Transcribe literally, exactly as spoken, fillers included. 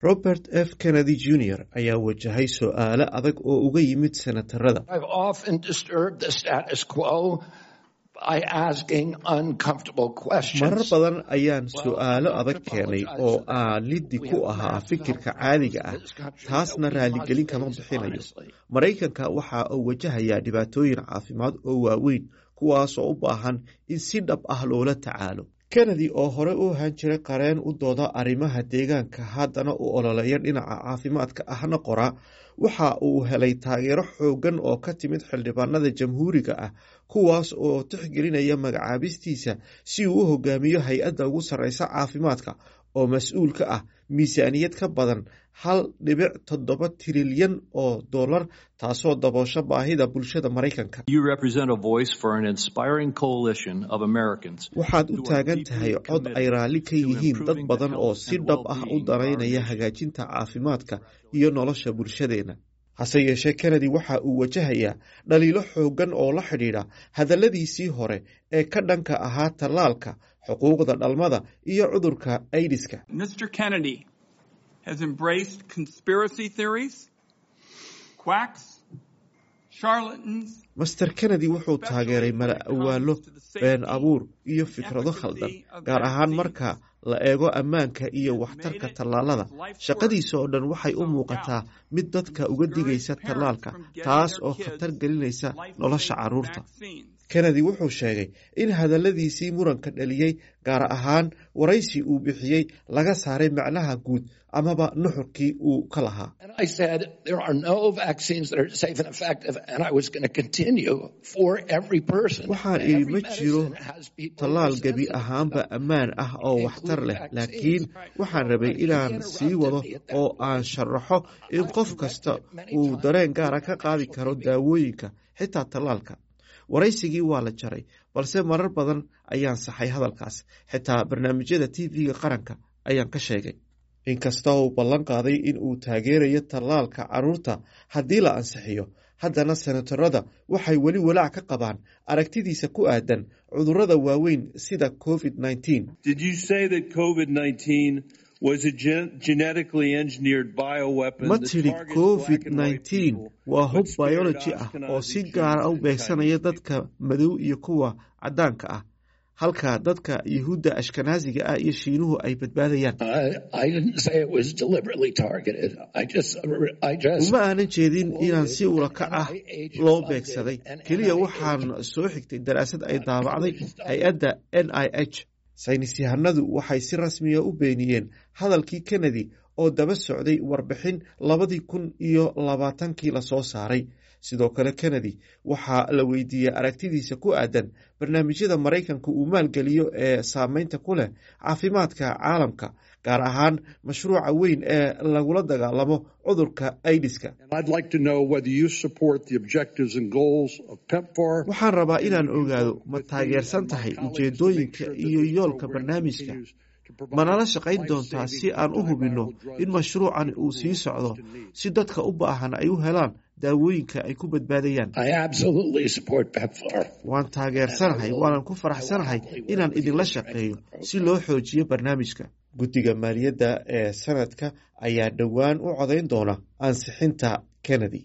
Robert F. Kennedy Junior ayaa wajahay su'aalo adag oo uga yimid senatarada. I've often disturbed the status quo by asking uncomfortable questions. Marar badan ayaan su'aalo adag keenay oo aan liddi ku ahaa fikirka caadiga ah, taasna raaligelin kama bixinayo. Maraykanka waxa uu wajahayaa dhibaatooyin caafimaad oo waaweyn, kuwaas oo u baahan in si dhab ah loola tacaalo. Kennedy oo hore u ahaan jiray qareen u dooda arrimaha deegaanka haddana u ololeeya dhinaca caafimaadka ahna qora, waxa uu helay taageero xooggan oo ka timid xildhibaanada jamhuuriga ah, kuwaas oo tixgelinaya magacaabistiisa si uu u hogaamiyo hay-adda ugu sarreysa caafimaadka oo mas-uul ka ah miisaaniyad ka badan hal dhibic toddoba trilyan oo dollar, taasoo daboosha baahida bulshada Maraykanka. Waxaad u taagan tahay cod ay raalli ka yihiin dad badan oo si dhab ah u danaynaya hagaajinta caafimaadka iyo nolosha bulshadeena. Hase yeeshee, Kennedy waxa uu wajahayaa dhaliilo xooggan oo la xidhiidha hadalladiisii hore ee ka dhanka ahaa tallaalka, xuquuqda dhalmada iyo cudurka aydiska. Mister Kennedy has embraced conspiracy theories, quacks, charlatans. Master Kennedy wuxuu taageeray mala awaallo, been abuur iyo fikrado khaldan, gaar ahaan marka la eego ammaanka iyo waxtarka tallaalada. Shaqadiisa oo dhan waxay u muuqataa mid dadka uga digaysa tallaalka, taas oo khatar gelinaysa nolosha carruurta. Kennedy wuxuu sheegay in hadalladiisii muranka dhaliyey, gaar ahaan waraysi uu bixiyey, laga saaray macnaha guud amaba nuxurkii uu ka lahaa. Waxaan idhi ma jiro tallaal gebi ahaanba ammaan ah oo waxtar leh, laakiin waxaan rabay inaan sii wado oo aan sharaxo in qof kasta uu dareen gaara ka qaadi karo daawooyinka, xitaa tallaalka. Waraysigii waa la jaray, balse marar badan ayaan saxay hadalkaas, xitaa barnaamijyada T V-ga qaranka ayaan ka sheegay. Inkasta uu ballan qaaday in uu taageerayo tallaalka carruurta haddii la ansixiyo, haddana senatarada waxay weli walaac ka qabaan aragtidiisa ku aadan cudurrada waaweyn sida covid nineteen. Did you say that covid nineteen was a gen genetically engineered bioweapon? Ma tidhi covid nineteen waa hub biology ah oo si gaara u beegsanaya dadka madow iyo kuwa caddaanka ah, halka dadka Yuhuudda Ashkenaziga ah iyo Shiinuhu ay badbaadayaan. Uma aanan jeedin inaan si ula kac ah loo beegsaday, keliya waxaan soo xigtay daraasad ay daabacday hay-adda N I H. Saynisyahanadu waxay si rasmiya u beeniyeen hadalkii Kennedy oo daba socday warbixin labadii kun iyo labaatankii la soo saaray. Sidoo kale, Kennedy waxaa la weydiiyey aragtidiisa ku aadan barnaamijyada Maraykanka uu maalgeliyo ee saameynta ku leh caafimaadka caalamka, gaar ahaan mashruuca weyn ee lagula dagaalamo cudurka aydiska. Waxaan rabaa inaan ogaado, ma taageersan tahay ujeedooyinka iyo yoolka barnaamijka? Manala shaqayn doontaa si aan u hubinno in mashruucan uu sii socdo, si dadka u baahan ay u helaan daawooyinka ay ku badbaadayaan? Waan taageersanahay, waanan ku faraxsanahay inaan idinla shaqeeyo si loo xoojiyo barnaamijka. Guddiga maaliyadda ee sanadka ayaa dhowaan u codayn doona ansixinta Kennedy.